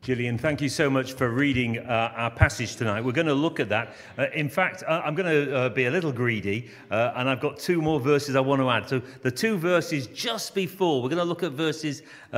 Gillian, thank you so much for reading our passage tonight. We're going to look at that. In fact, I'm going to be a little greedy, and I've got two more verses I want to add. So the two verses just before, we're going to look at verses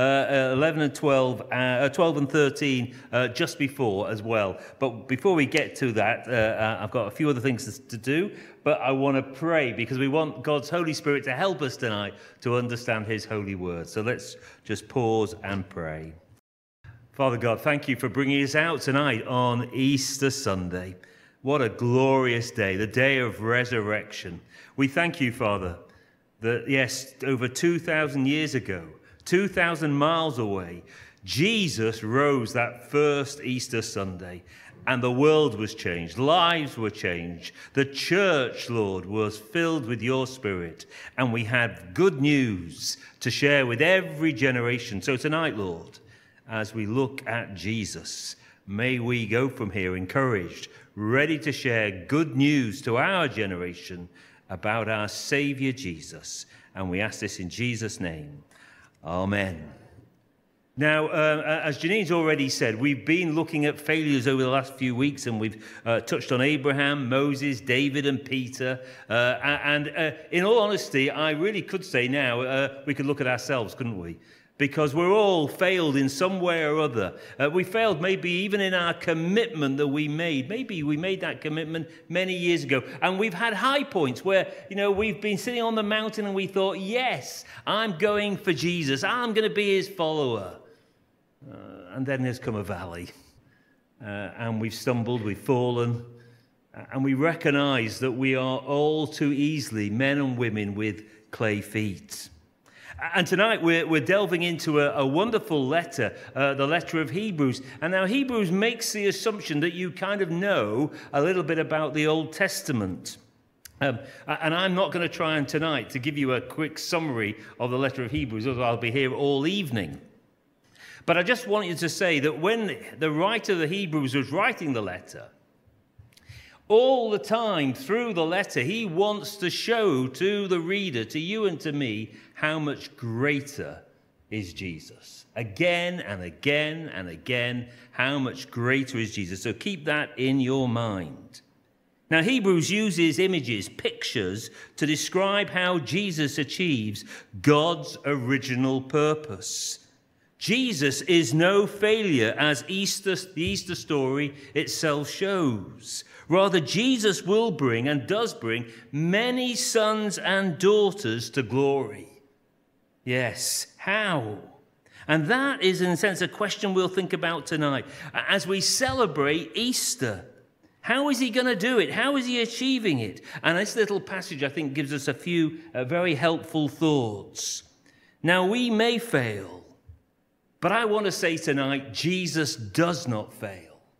11 and 12, 12 and 13 just before as well. But before we get to that, I've got a few other things to do, but I want to pray because we want God's Holy Spirit to help us tonight to understand his holy word. So let's just pause and pray. Father God, thank you for bringing us out tonight on Easter Sunday. What a glorious day, the day of resurrection. We thank you, Father, that, yes, over 2,000 years ago, 2,000 miles away, Jesus rose that first Easter Sunday, and the world was changed, lives were changed. The church, Lord, was filled with your Spirit, and we had good news to share with every generation. So tonight, Lord, as we look at Jesus, may we go from here encouraged, ready to share good news to our generation about our Saviour Jesus. And we ask this in Jesus' name. Amen. Now, as Janine's already said, we've been looking at failures over the last few weeks, and we've touched on Abraham, Moses, David, and Peter. And in all honesty, I really could say now we could look at ourselves, couldn't we? Because we're all failed in some way or other. We failed maybe even in our commitment that we made. Maybe we made that commitment many years ago. And we've had high points where, we've been sitting on the mountain and we thought, yes, I'm going for Jesus. I'm going to be his follower. And then there's come a valley. And we've stumbled, we've fallen. And we recognize that we are all too easily men and women with clay feet. And tonight we're delving into a wonderful letter, the letter of Hebrews. And now Hebrews makes the assumption that you kind of know a little bit about the Old Testament. And I'm not going to try and tonight to give you a quick summary of the letter of Hebrews, although I'll be here all evening. But I just want you to say that when the writer of the Hebrews was writing the letter, all the time through the letter, he wants to show to the reader, to you and to me, how much greater is Jesus. Again and again and again, how much greater is Jesus. So keep that in your mind. Now, Hebrews uses images, pictures, to describe how Jesus achieves God's original purpose. Jesus is no failure, as the Easter story itself shows. Rather, Jesus will bring and does bring many sons and daughters to glory. Yes, how? And that is, in a sense, a question we'll think about tonight as we celebrate Easter. How is he going to do it? How is he achieving it? And this little passage, I think, gives us a few very helpful thoughts. Now, we may fail, but I want to say tonight, Jesus does not fail.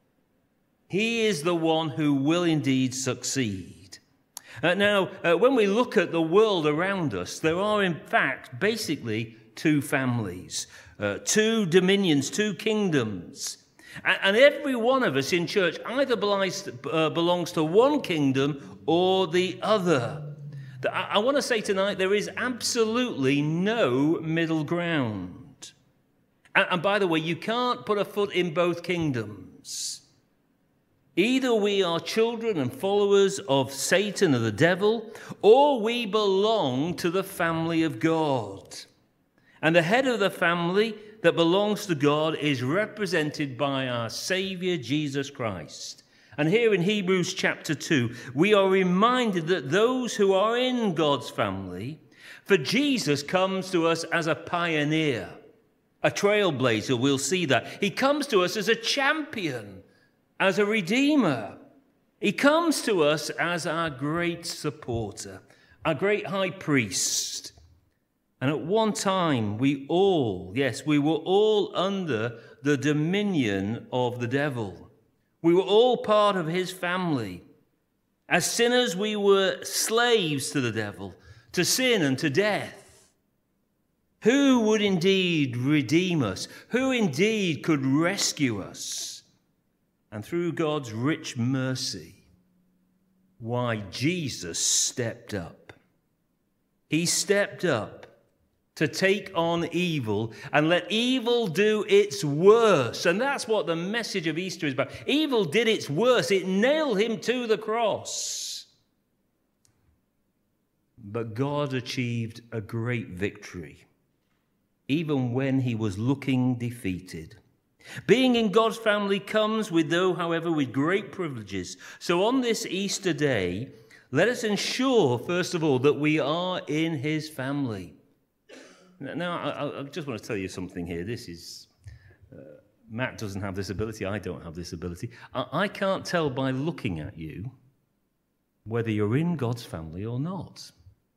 He is the one who will indeed succeed. Now, when we look at the world around us, there are, in fact, basically two families, two dominions, two kingdoms. And every one of us in church either belongs to one kingdom or the other. I want to say tonight, there is absolutely no middle ground. And by the way, you can't put a foot in both kingdoms. Either we are children and followers of Satan or the devil, or we belong to the family of God. And the head of the family that belongs to God is represented by our Savior, Jesus Christ. And here in Hebrews chapter 2, we are reminded that those who are in God's family, for Jesus comes to us as a pioneer, a trailblazer, we'll see that. He comes to us as a champion, as a redeemer. He comes to us as our great supporter, our great high priest. And at one time, we were all under the dominion of the devil. We were all part of his family. As sinners, we were slaves to the devil, to sin and to death. Who would indeed redeem us? Who indeed could rescue us? And through God's rich mercy, why Jesus stepped up. He stepped up to take on evil and let evil do its worst. And that's what the message of Easter is about. Evil did its worst. It nailed him to the cross. But God achieved a great victory, even when he was looking defeated. Being in God's family comes with, however, with great privileges. So on this Easter day, let us ensure, first of all, that we are in his family. Now, I just want to tell you something here. This is, Matt doesn't have this ability. I don't have this ability. I can't tell by looking at you whether you're in God's family or not.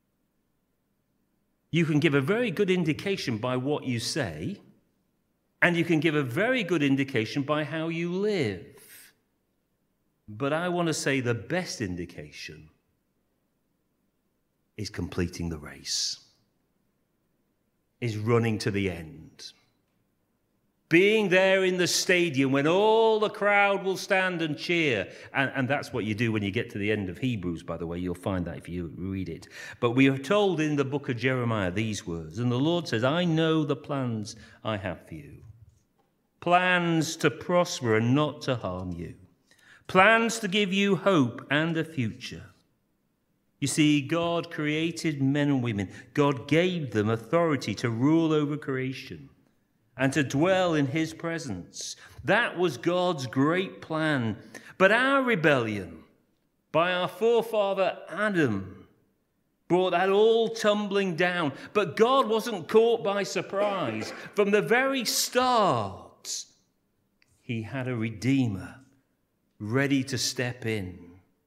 You can give a very good indication by what you say, and you can give a very good indication by how you live. But I want to say the best indication is completing the race, is running to the end. Being there in the stadium when all the crowd will stand and cheer. And that's what you do when you get to the end of Hebrews, by the way. You'll find that if you read it. But we are told in the book of Jeremiah these words. And the Lord says, I know the plans I have for you. Plans to prosper and not to harm you. Plans to give you hope and a future. You see, God created men and women. God gave them authority to rule over creation and to dwell in his presence. That was God's great plan. But our rebellion by our forefather Adam brought that all tumbling down. But God wasn't caught by surprise. From the very start, he had a Redeemer ready to step in.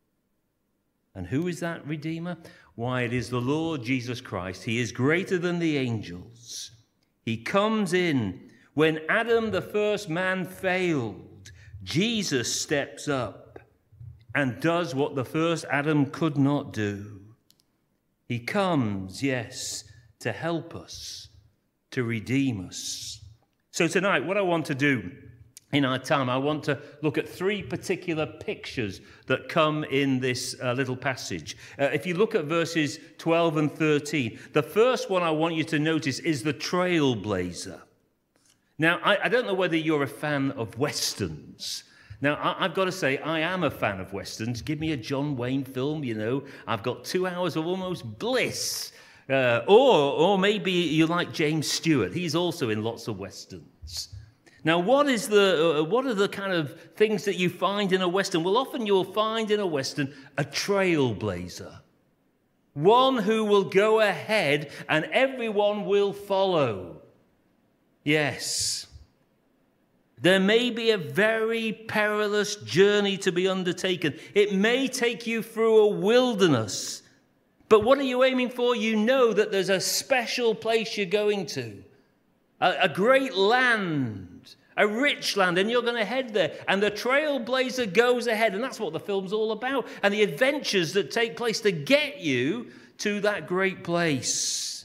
And who is that Redeemer? Why, it is the Lord Jesus Christ. He is greater than the angels. He comes in. When Adam, the first man, failed, Jesus steps up and does what the first Adam could not do. He comes, yes, to help us, to redeem us. So tonight, what I want to do in our time, I want to look at three particular pictures that come in this little passage. If you look at verses 12 and 13, the first one I want you to notice is the trailblazer. Now, I don't know whether you're a fan of Westerns. Now, I've got to say, I am a fan of Westerns. Give me a John Wayne film, you know. I've got 2 hours of almost bliss. Or maybe you like James Stewart. He's also in lots of Westerns. Now, what are the kind of things that you find in a Western? Well, often you'll find in a Western a trailblazer. One who will go ahead and everyone will follow. Yes. There may be a very perilous journey to be undertaken. It may take you through a wilderness. But what are you aiming for? You know that there's a special place you're going to. A great land, a rich land, and you're going to head there. And the trailblazer goes ahead, and that's what the film's all about. And the adventures that take place to get you to that great place.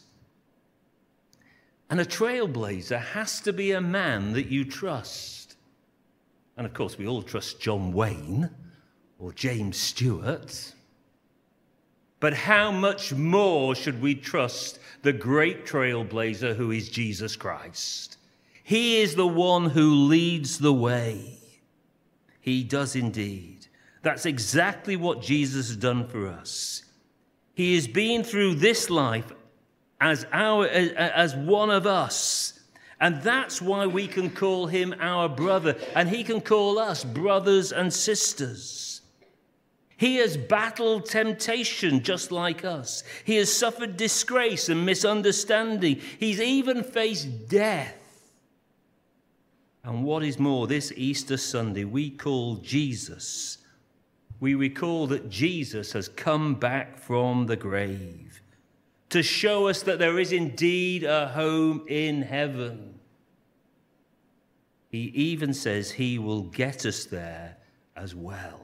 And a trailblazer has to be a man that you trust. And of course, we all trust John Wayne or James Stewart. But how much more should we trust the great trailblazer who is Jesus Christ? He is the one who leads the way. He does indeed. That's exactly what Jesus has done for us. He has been through this life as one of us. And that's why we can call him our brother. And he can call us brothers and sisters. He has battled temptation just like us. He has suffered disgrace and misunderstanding. He's even faced death. And what is more, this Easter Sunday, we call Jesus. We recall that Jesus has come back from the grave to show us that there is indeed a home in heaven. He even says he will get us there as well.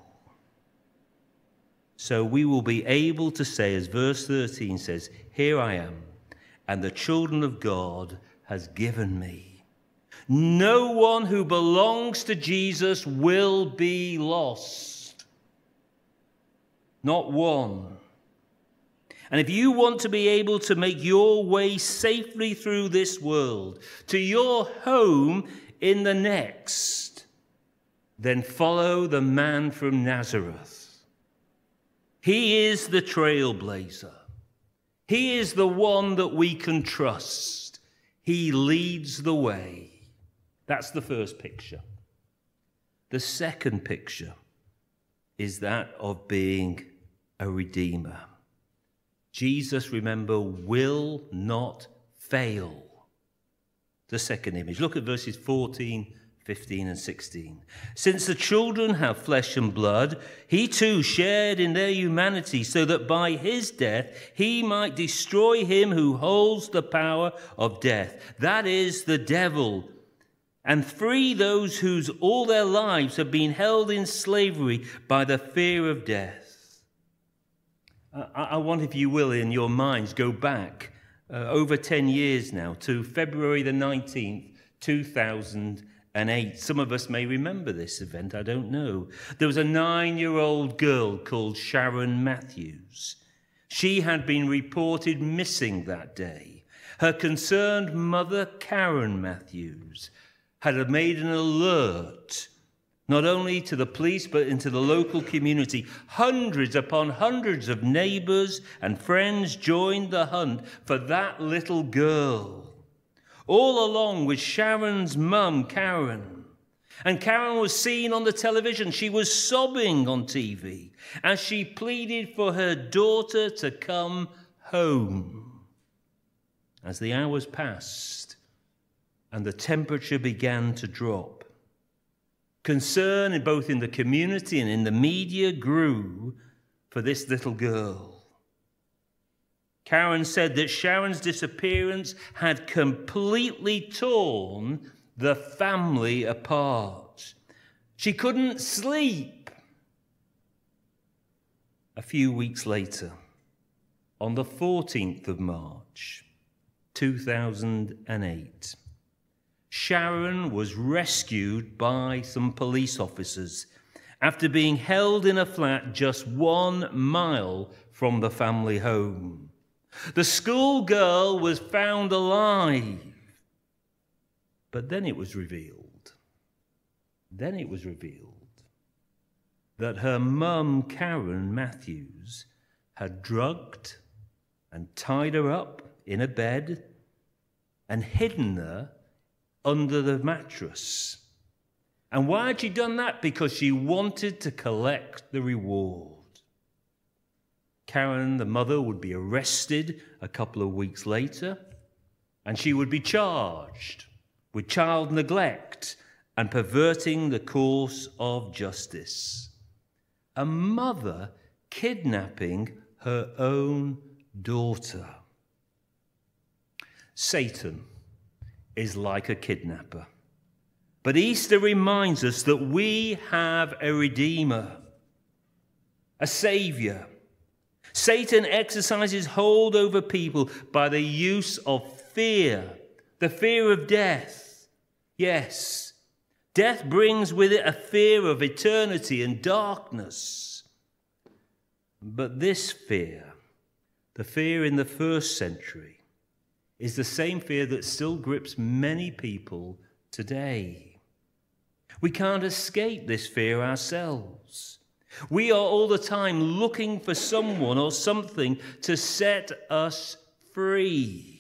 So we will be able to say, as verse 13 says, here I am, and the children of God has given me. No one who belongs to Jesus will be lost. Not one. And if you want to be able to make your way safely through this world to your home in the next, then follow the man from Nazareth. He is the trailblazer. He is the one that we can trust. He leads the way. That's the first picture. The second picture is that of being a redeemer. Jesus, remember, will not fail. The second image. Look at verses 14, 15 and 16. Since the children have flesh and blood, he too shared in their humanity, so that by his death he might destroy him who holds the power of death, that is, the devil, and free those whose all their lives have been held in slavery by the fear of death. I want, if you will, in your minds, go back over 10 years now to February the 19th, 2008. Some of us may remember this event, I don't know. There was a 9-year-old girl called Sharon Matthews. She had been reported missing that day. Her concerned mother, Karen Matthews, had made an alert not only to the police, but into the local community. Hundreds upon hundreds of neighbors and friends joined the hunt for that little girl, all along with Sharon's mum, Karen. And Karen was seen on the television. She was sobbing on TV as she pleaded for her daughter to come home. As the hours passed and the temperature began to drop, concern both in the community and in the media grew for this little girl. Karen said that Sharon's disappearance had completely torn the family apart. She couldn't sleep. A few weeks later, on the 14th of March, 2008, Sharon was rescued by some police officers after being held in a flat just 1 mile from the family home. The schoolgirl was found alive. But then it was revealed that her mum, Karen Matthews, had drugged and tied her up in a bed and hidden her under the mattress. And why had she done that? Because she wanted to collect the reward. Karen, the mother, would be arrested a couple of weeks later, and she would be charged with child neglect and perverting the course of justice. A mother kidnapping her own daughter. Satan is like a kidnapper. But Easter reminds us that we have a Redeemer, a Savior. Satan exercises hold over people by the use of fear, the fear of death. Yes, death brings with it a fear of eternity and darkness. But this fear, the fear in the first century, is the same fear that still grips many people today. We can't escape this fear ourselves. We are all the time looking for someone or something to set us free.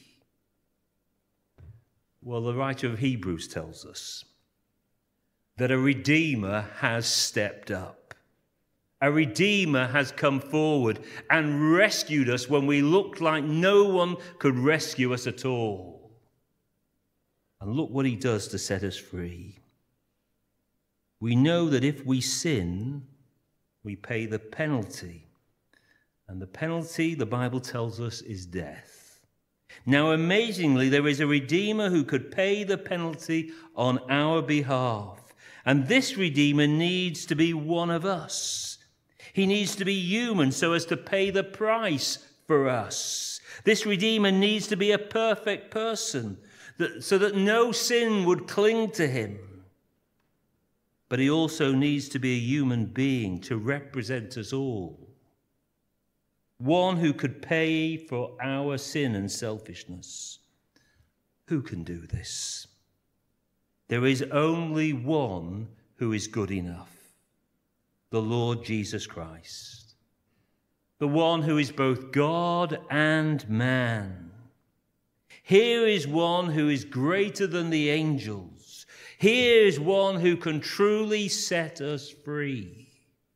Well, the writer of Hebrews tells us that a Redeemer has stepped up. A Redeemer has come forward and rescued us when we looked like no one could rescue us at all. And look what he does to set us free. We know that if we sin, we pay the penalty. And the penalty, the Bible tells us, is death. Now, amazingly, there is a Redeemer who could pay the penalty on our behalf. And this Redeemer needs to be one of us. He needs to be human so as to pay the price for us. This Redeemer needs to be a perfect person so that no sin would cling to him. But he also needs to be a human being to represent us all. one who could pay for our sin and selfishness. Who can do this? There is only one who is good enough, the Lord Jesus Christ, the one who is both God and man. Here is one who is greater than the angels. Here is one who can truly set us free.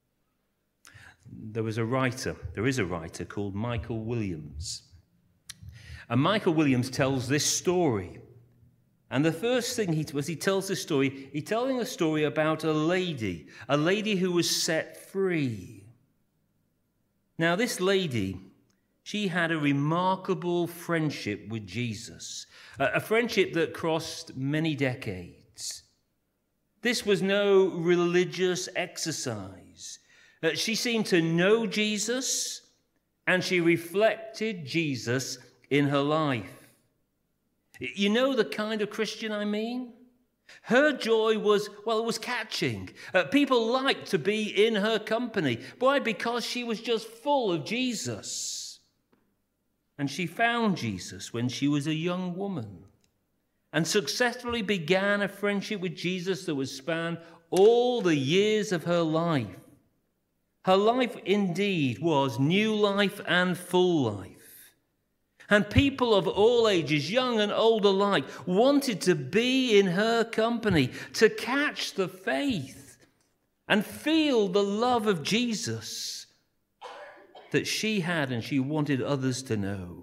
There is a writer called Michael Williams. And Michael Williams tells this story. And the first thing he tells this story, he's telling a story about a lady who was set free. Now, this lady, she had a remarkable friendship with Jesus, a friendship that crossed many decades. This was no religious exercise. She seemed to know Jesus, and she reflected Jesus in her life. You know the kind of Christian I mean? Her joy was, well, it was catching. People liked to be in her company. Why? Because she was just full of Jesus. And she found Jesus when she was a young woman and successfully began a friendship with Jesus that would span all the years of her life. Her life indeed was new life and full life. And people of all ages, young and old alike, wanted to be in her company, to catch the faith and feel the love of Jesus that she had and she wanted others to know.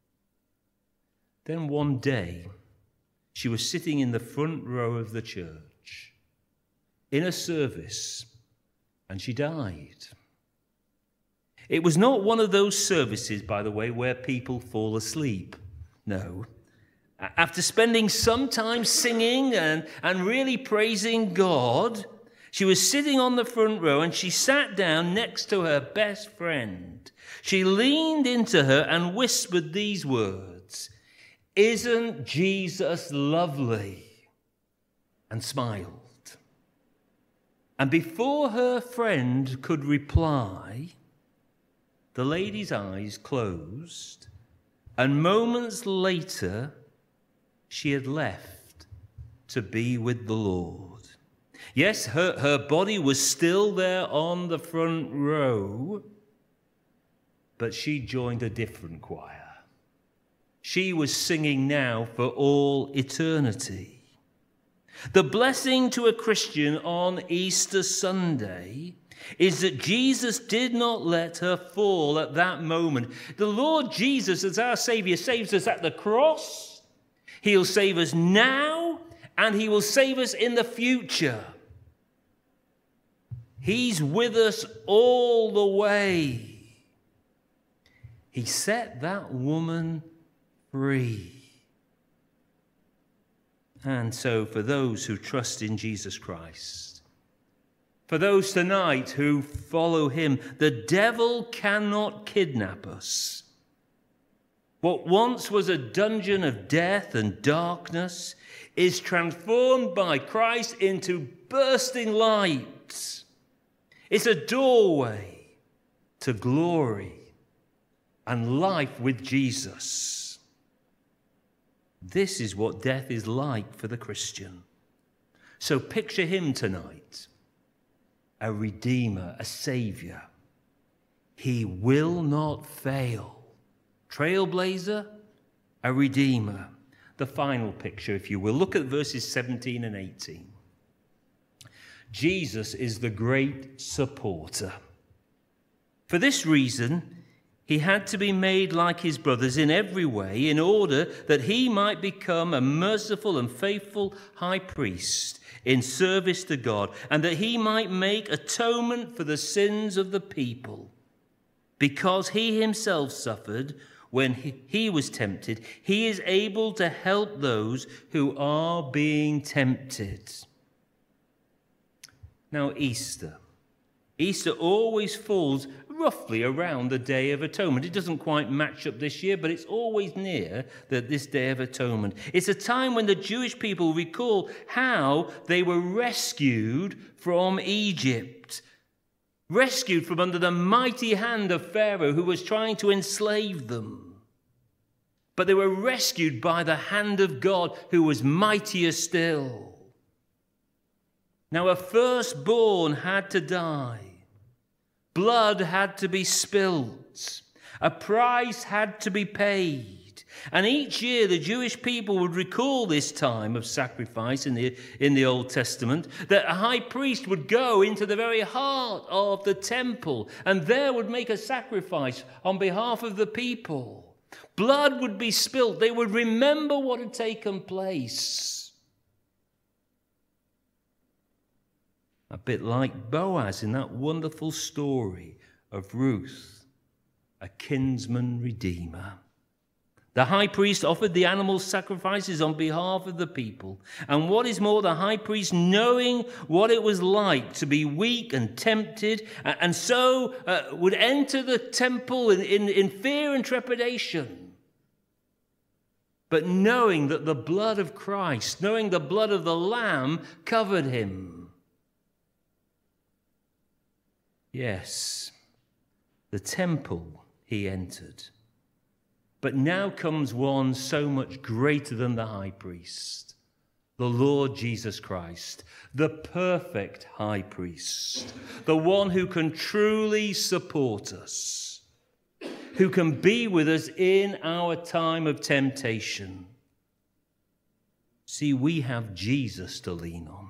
Then one day, she was sitting in the front row of the church in a service, and she died. It was not one of those services, by the way, where people fall asleep. No. After spending some time singing and really praising God, she was sitting on the front row and she sat down next to her best friend. She leaned into her and whispered these words, "Isn't Jesus lovely?" and smiled. And before her friend could reply, the lady's eyes closed, and moments later, she had left to be with the Lord. Yes, her body was still there on the front row, but she joined a different choir. She was singing now for all eternity. The blessing to a Christian on Easter Sunday is that Jesus did not let her fall at that moment. The Lord Jesus, as our Savior, saves us at the cross. He'll save us now, and he will save us in the future. He's with us all the way. He set that woman free. And so for those who trust in Jesus Christ, for those tonight who follow him, the devil cannot kidnap us. What once was a dungeon of death and darkness is transformed by Christ into bursting light. It's a doorway to glory and life with Jesus. This is what death is like for the Christian. So picture him tonight. A redeemer, a savior. He will not fail. Trailblazer, a redeemer. The final picture, if you will. Look at verses 17 and 18. Jesus is the great supporter. For this reason, he had to be made like his brothers in every way in order that he might become a merciful and faithful high priest in service to God, and that he might make atonement for the sins of the people. Because he himself suffered when he was tempted, he is able to help those who are being tempted. Now, Easter always falls roughly around the Day of Atonement. It doesn't quite match up this year, but it's always near this Day of Atonement. It's a time when the Jewish people recall how they were rescued from Egypt. rescued from under the mighty hand of Pharaoh who was trying to enslave them. But they were rescued by the hand of God who was mightier still. Now a firstborn had to die. Blood had to be spilled. A price had to be paid. And each year the Jewish people would recall this time of sacrifice in the Old Testament, that a high priest would go into the very heart of the temple and there would make a sacrifice on behalf of the people. Blood would be spilt. They would remember what had taken place. A bit like Boaz in that wonderful story of Ruth, a kinsman redeemer. The high priest offered the animal sacrifices on behalf of the people. And what is more, the high priest, knowing what it was like to be weak and tempted, and so would enter the temple in fear and trepidation. But knowing that the blood of Christ, knowing the blood of the Lamb covered him. Yes, the temple he entered. But now comes one so much greater than the high priest, the Lord Jesus Christ, the perfect high priest, the one who can truly support us, who can be with us in our time of temptation. See, we have Jesus to lean on.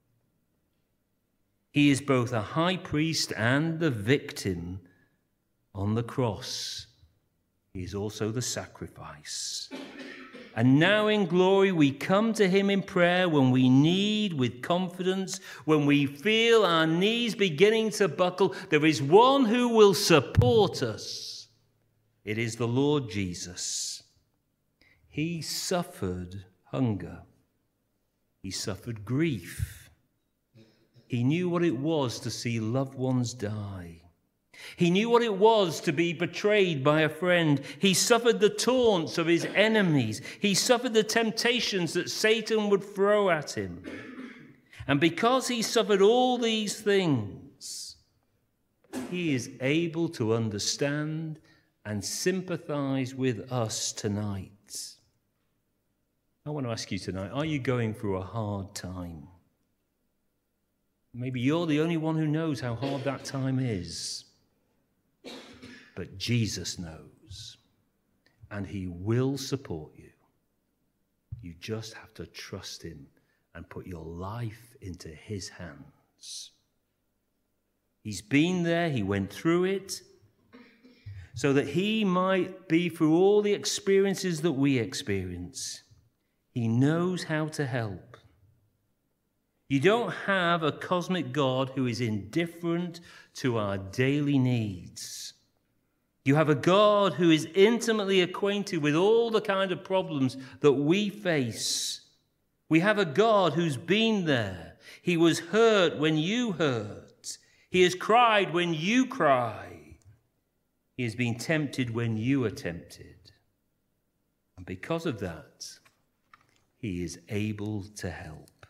He is both a high priest and the victim on the cross. He is also the sacrifice. And now in glory we come to him in prayer when we need with confidence, when we feel our knees beginning to buckle. There is one who will support us. It is the Lord Jesus. He suffered hunger. He suffered grief. He knew what it was to see loved ones die. He knew what it was to be betrayed by a friend. He suffered the taunts of his enemies. He suffered the temptations that Satan would throw at him. And because he suffered all these things, he is able to understand and sympathize with us tonight. I want to ask you tonight, are you going through a hard time? Maybe you're the only one who knows how hard that time is. But Jesus knows, and he will support you. You just have to trust him and put your life into his hands. He's been there, he went through it, so that he might be through all the experiences that we experience. He knows how to help. You don't have a cosmic God who is indifferent to our daily needs. You have a God who is intimately acquainted with all the kind of problems that we face. We have a God who's been there. He was hurt when you hurt. He has cried when you cry. He has been tempted when you are tempted. And because of that, he is able to help.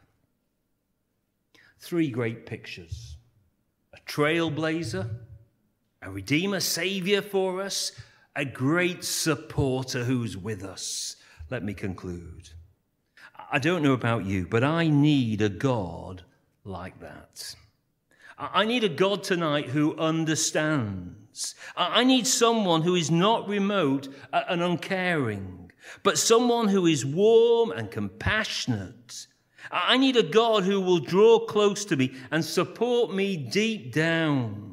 3 great pictures. A trailblazer, a redeemer, savior for us, a great supporter who's with us. Let me conclude. I don't know about you, but I need a God like that. I need a God tonight who understands. I need someone who is not remote and uncaring, but someone who is warm and compassionate. I need a God who will draw close to me and support me deep down.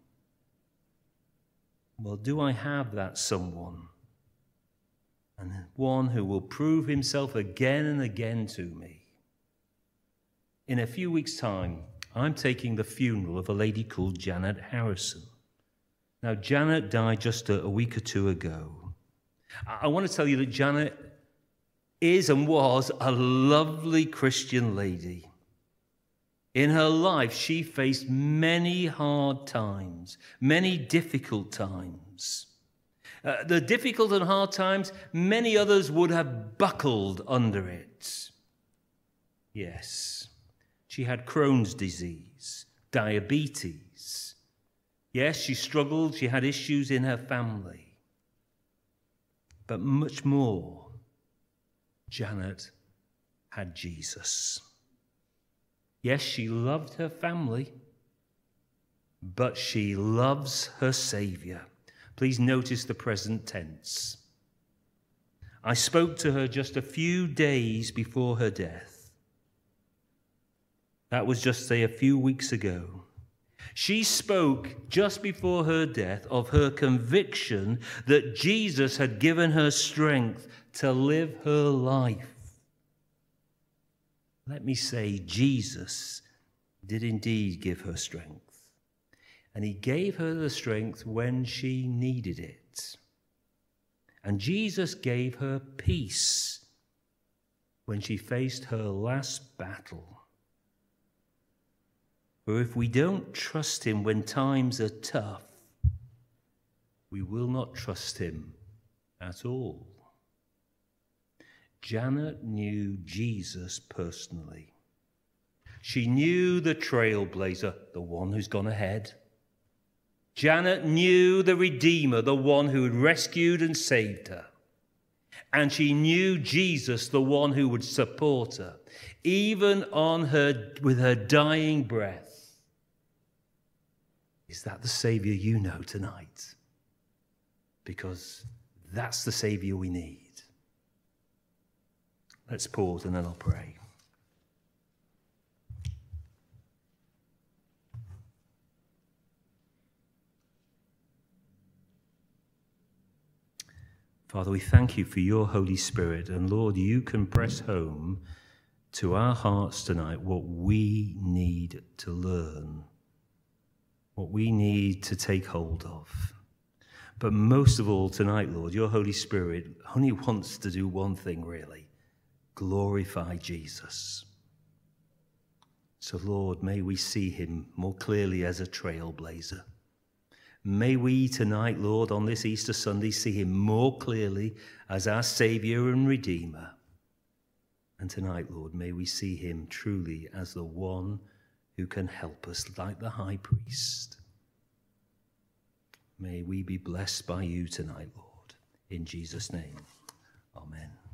Well, do I have that someone? And one who will prove himself again and again to me. In a few weeks' time, I'm taking the funeral of a lady called Janet Harrison. Now, Janet died just a week or 2 ago. I want to tell you that Janet is and was a lovely Christian lady. In her life, she faced many hard times, many difficult times. The difficult and hard times, many others would have buckled under it. Yes, she had Crohn's disease, diabetes, Yes, she struggled. She had issues in her family. But much more, Janet had Jesus. Yes, she loved her family, but she loves her Saviour. Please notice the present tense. I spoke to her just a few days before her death. That was just, say, a few weeks ago. She spoke just before her death of her conviction that Jesus had given her strength to live her life. Let me say, Jesus did indeed give her strength. And he gave her the strength when she needed it. And Jesus gave her peace when she faced her last battle. For if we don't trust him when times are tough, we will not trust him at all. Janet knew Jesus personally. She knew the trailblazer, the one who's gone ahead. Janet knew the Redeemer, the one who had rescued and saved her. And she knew Jesus, the one who would support her, even with her dying breath. Is that the Saviour you know tonight? Because that's the Saviour we need. Let's pause and then I'll pray. Father, we thank you for your Holy Spirit. And Lord, you can press home to our hearts tonight what we need to learn, what we need to take hold of. But most of all tonight, Lord, your Holy Spirit only wants to do one thing, really: glorify Jesus. So, Lord, may we see him more clearly as a trailblazer. May we tonight, Lord, on this Easter Sunday, see him more clearly as our Saviour and Redeemer. And tonight, Lord, may we see him truly as the one who can help us like the high priest. May we be blessed by you tonight, Lord. In Jesus' name, amen.